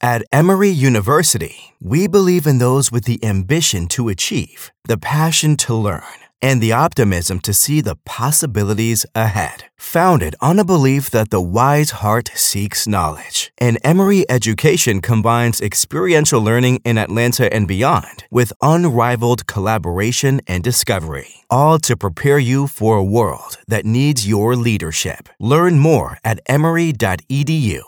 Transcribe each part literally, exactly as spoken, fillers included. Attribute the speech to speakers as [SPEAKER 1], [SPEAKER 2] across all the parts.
[SPEAKER 1] At Emory University, we believe in those with the ambition to achieve, the passion to learn, and the optimism to see the possibilities ahead. Founded on a belief that the wise heart seeks knowledge, and Emory education combines experiential learning in Atlanta and beyond with unrivaled collaboration and discovery, all to prepare you for a world that needs your leadership. Learn more at emory dot e d u.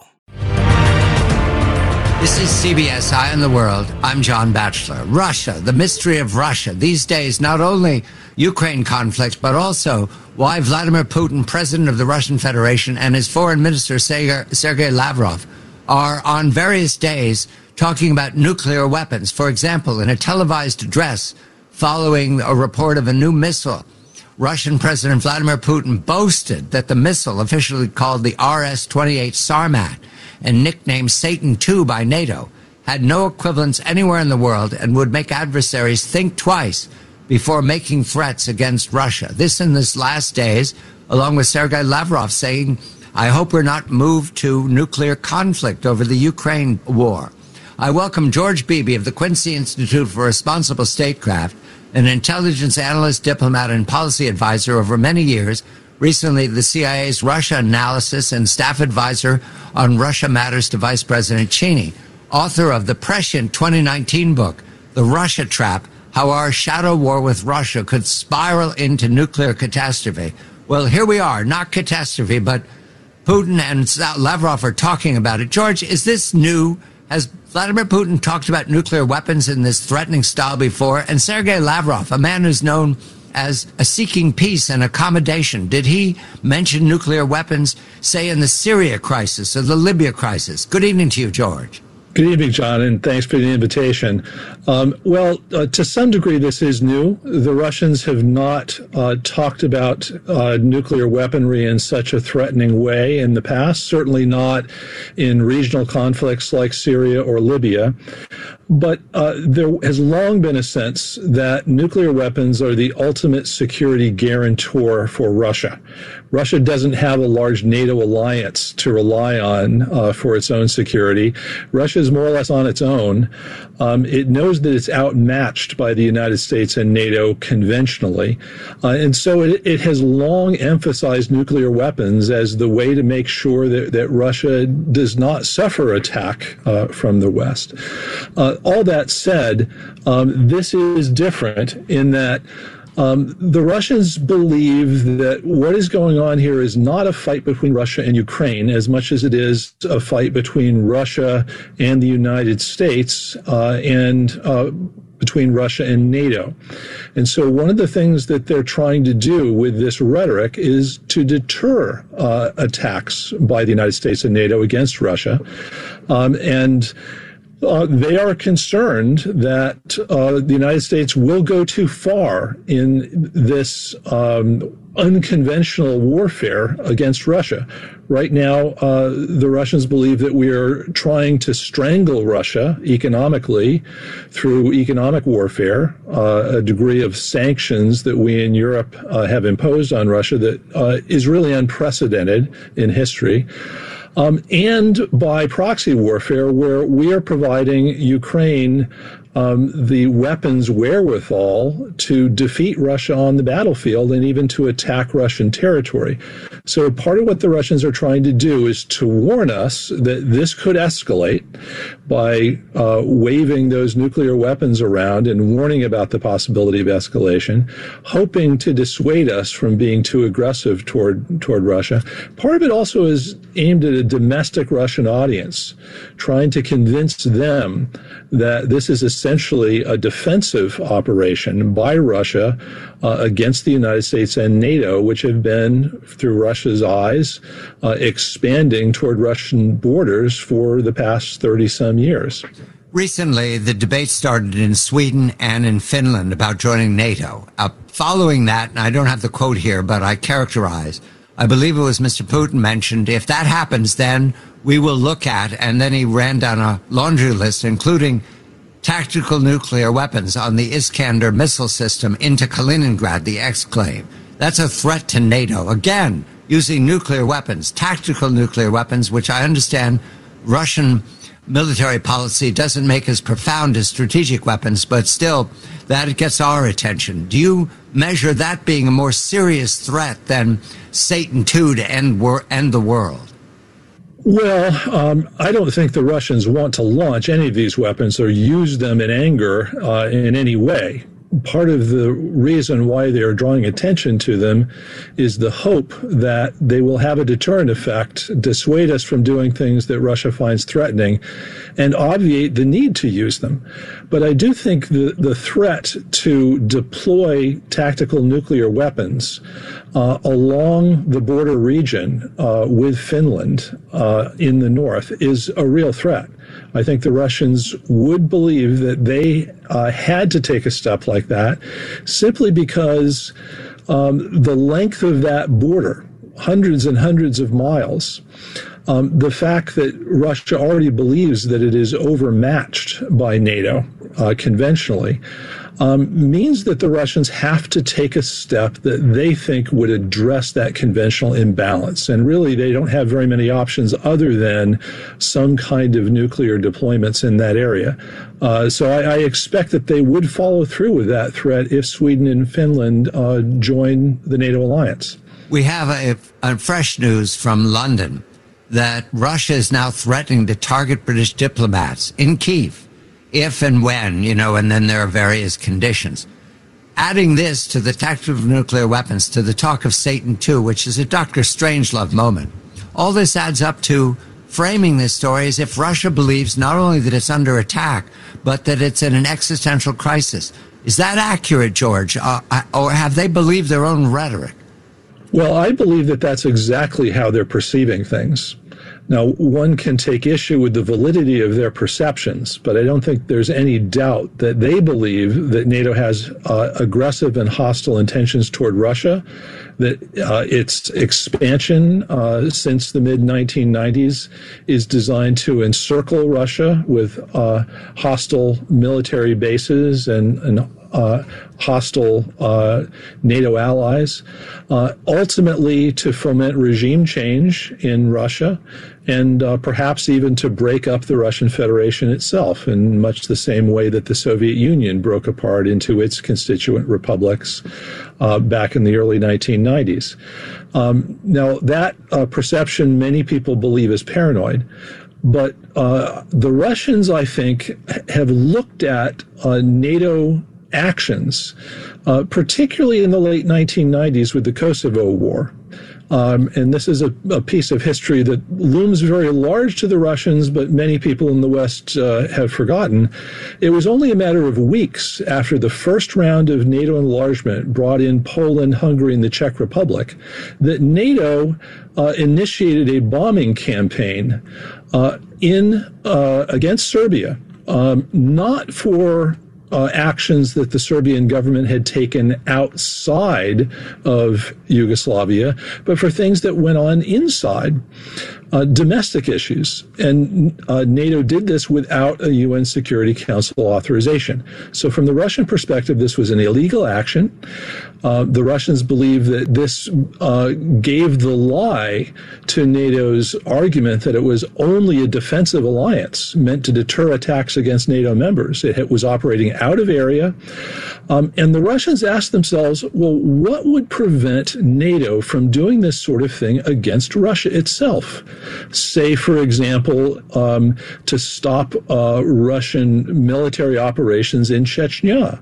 [SPEAKER 2] This is C B S Eye on the World. I'm John Batchelor. Russia, the mystery of Russia. These days, not only Ukraine conflict, but also why Vladimir Putin, president of the Russian Federation, and his foreign minister, Sergei Lavrov, are on various days talking about nuclear weapons. For example, in a televised address following a report of a new missile, Russian President Vladimir Putin boasted that the missile, officially called the R S twenty-eight Sarmat, and nicknamed Satan two by NATO, had no equivalents anywhere in the world and would make adversaries think twice before making threats against Russia. This in this last days, along with Sergei Lavrov saying, I hope we're not moved to nuclear conflict over the Ukraine war. I welcome George Beebe of the Quincy Institute for Responsible Statecraft, an intelligence analyst, diplomat, and policy advisor over many years, recently the C I A's Russia analysis and staff advisor on Russia Matters to Vice President Cheney, author of the prescient twenty nineteen book, The Russia Trap, How Our Shadow War with Russia Could Spiral into Nuclear Catastrophe. Well, here we are, not catastrophe, but Putin and Lavrov are talking about it. George, is this new? Has Vladimir Putin talked about nuclear weapons in this threatening style before? And Sergei Lavrov, a man who's known as a seeking peace and accommodation, did he mention nuclear weapons, say, in the Syria crisis or the Libya crisis? Good evening to you, George.
[SPEAKER 3] Good evening, John, and thanks for the invitation. Um, well, uh, to some degree, this is new. The Russians have not uh, talked about uh, nuclear weaponry in such a threatening way in the past, certainly not in regional conflicts like Syria or Libya. But uh, there has long been a sense that nuclear weapons are the ultimate security guarantor for Russia. Russia doesn't have a large NATO alliance to rely on uh, for its own security. Russia is more or less on its own. Um, it knows that it's outmatched by the United States and NATO conventionally. Uh, and so it, it has long emphasized nuclear weapons as the way to make sure that, that Russia does not suffer attack uh, from the West. Uh, all that said, um, this is different in that Um, the Russians believe that what is going on here is not a fight between Russia and Ukraine as much as it is a fight between Russia and the United States uh, and uh, between Russia and NATO. And so one of the things that they're trying to do with this rhetoric is to deter uh, attacks by the United States and NATO against Russia. Um, and Uh, they are concerned that uh, the United States will go too far in this um, unconventional warfare against Russia. Right now, uh, the Russians believe that we are trying to strangle Russia economically through economic warfare, uh, a degree of sanctions that we in Europe uh, have imposed on Russia that uh, is really unprecedented in history. Um, and by proxy warfare, where we are providing Ukraine um, the weapons wherewithal to defeat Russia on the battlefield and even to attack Russian territory. So part of what the Russians are trying to do is to warn us that this could escalate by uh, waving those nuclear weapons around and warning about the possibility of escalation, hoping to dissuade us from being too aggressive toward toward Russia. Part of it also is aimed at a domestic Russian audience, trying to convince them that this is essentially a defensive operation by Russia uh, against the United States and NATO, which have been, through Russia's eyes, uh, expanding toward Russian borders for the past thirty-some years.
[SPEAKER 2] Recently, the debate started in Sweden and in Finland about joining NATO. Uh, following that, and I don't have the quote here, but I characterize, I believe it was Mister Putin mentioned, if that happens, then we will look at, and then he ran down a laundry list, including tactical nuclear weapons on the Iskander missile system into Kaliningrad, the exclave. That's a threat to NATO. Again, using nuclear weapons, tactical nuclear weapons, which I understand Russian military policy doesn't make as profound as strategic weapons, but still, that gets our attention. Do you measure that being a more serious threat than Satan two to end, wor- end the world?
[SPEAKER 3] Well, um, I don't think the Russians want to launch any of these weapons or use them in anger uh, in any way. Part of the reason why they are drawing attention to them is the hope that they will have a deterrent effect, dissuade us from doing things that Russia finds threatening, and obviate the need to use them. But I do think the, the threat to deploy tactical nuclear weapons uh, along the border region uh, with Finland uh, in the north is a real threat. I think the Russians would believe that they uh, had to take a step like that simply because um, the length of that border, hundreds and hundreds of miles, um, the fact that Russia already believes that it is overmatched by NATO uh, conventionally, Um, means that the Russians have to take a step that they think would address that conventional imbalance. And really, they don't have very many options other than some kind of nuclear deployments in that area. Uh, so I, I expect that they would follow through with that threat if Sweden and Finland uh, join the NATO alliance.
[SPEAKER 2] We have a, a fresh news from London that Russia is now threatening to target British diplomats in Kyiv, if and when, you know, and then there are various conditions. Adding this to the tactical nuclear weapons, to the talk of Satan two, which is a Doctor Strangelove moment, all this adds up to framing this story as if Russia believes not only that it's under attack, but that it's in an existential crisis. Is that accurate, George? Uh, or have they believed their own rhetoric?
[SPEAKER 3] Well, I believe that that's exactly how they're perceiving things. Now, one can take issue with the validity of their perceptions, but I don't think there's any doubt that they believe that NATO has uh, aggressive and hostile intentions toward Russia, that uh, its expansion uh, since the mid nineteen nineties is designed to encircle Russia with uh, hostile military bases and, and Uh, hostile uh, NATO allies, uh, ultimately to foment regime change in Russia, and uh, perhaps even to break up the Russian Federation itself in much the same way that the Soviet Union broke apart into its constituent republics uh, back in the early nineteen nineties. Um, now, that uh, perception many people believe is paranoid. But uh, the Russians, I think, have looked at uh, NATO actions, uh, particularly in the late nineteen nineties with the Kosovo War. Um, and this is a, a piece of history that looms very large to the Russians, but many people in the West uh, have forgotten. It was only a matter of weeks after the first round of NATO enlargement brought in Poland, Hungary, and the Czech Republic that NATO uh, initiated a bombing campaign uh, in uh, against Serbia, um, not for Uh, actions that the Serbian government had taken outside of Yugoslavia, but for things that went on inside, uh, domestic issues. And uh, NATO did this without a U N Security Council authorization. So from the Russian perspective, this was an illegal action. Uh, the Russians believe that this uh, gave the lie to NATO's argument that it was only a defensive alliance meant to deter attacks against NATO members. It, it was operating out of area. Um, and the Russians asked themselves, well, what would prevent NATO from doing this sort of thing against Russia itself? Say, for example, um, to stop uh, Russian military operations in Chechnya.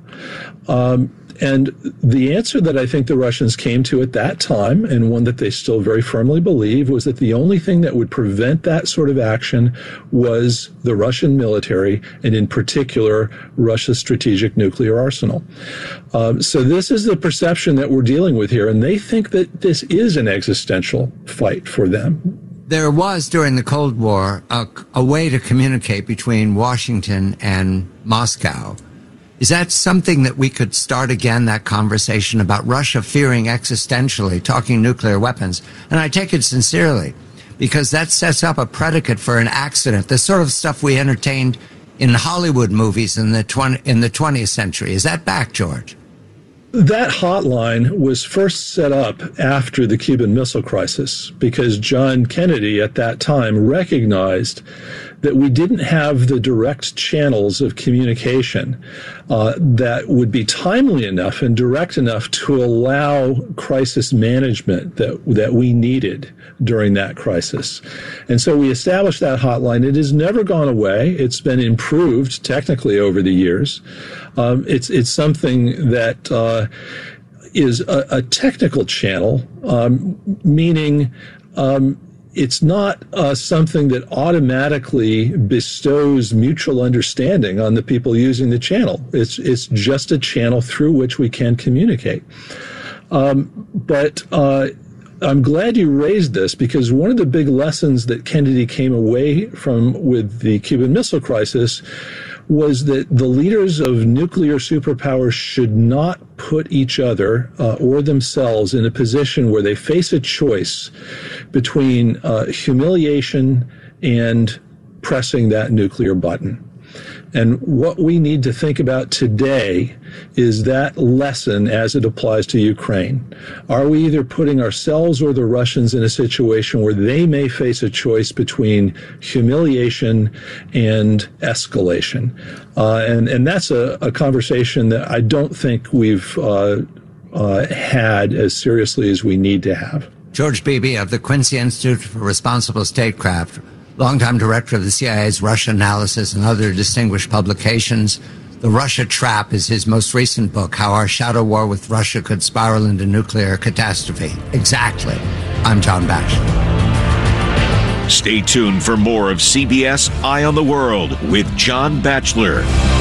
[SPEAKER 3] Um, And the answer that I think the Russians came to at that time, and one that they still very firmly believe, was that the only thing that would prevent that sort of action was the Russian military, and in particular, Russia's strategic nuclear arsenal. Um, so this is the perception that we're dealing with here, and they think that this is an existential fight for them.
[SPEAKER 2] There was, during the Cold War, a, a way to communicate between Washington and Moscow. Is that something that we could start again, that conversation about Russia fearing existentially, talking nuclear weapons? And I take it sincerely, because that sets up a predicate for an accident, the sort of stuff we entertained in Hollywood movies in the twenty, in the twentieth century. Is that back, George?
[SPEAKER 3] That hotline was first set up after the Cuban Missile Crisis because John Kennedy at that time recognized that we didn't have the direct channels of communication uh, that would be timely enough and direct enough to allow crisis management that that we needed during that crisis. And so we established that hotline. It has never gone away. It's been improved technically over the years. Um, it's it's something that uh, is a, a technical channel, um, meaning um, it's not uh, something that automatically bestows mutual understanding on the people using the channel. It's it's just a channel through which we can communicate. Um, but uh, I'm glad you raised this, because one of the big lessons that Kennedy came away from with the Cuban Missile Crisis was that the leaders of nuclear superpowers should not put each other uh, or themselves in a position where they face a choice between uh, humiliation and pressing that nuclear button. And what we need to think about today is that lesson as it applies to Ukraine. Are we either putting ourselves or the Russians in a situation where they may face a choice between humiliation and escalation? Uh, and, and that's a, a conversation that I don't think we've uh, uh, had as seriously as we need to have.
[SPEAKER 2] George Beebe of the Quincy Institute for Responsible Statecraft, longtime director of the C I A's Russia Analysis and other distinguished publications. The Russia Trap is his most recent book, How Our Shadow War with Russia Could Spiral into Nuclear Catastrophe. Exactly. I'm John Batchelor.
[SPEAKER 4] Stay tuned for more of C B S Eye on the World with John Batchelor.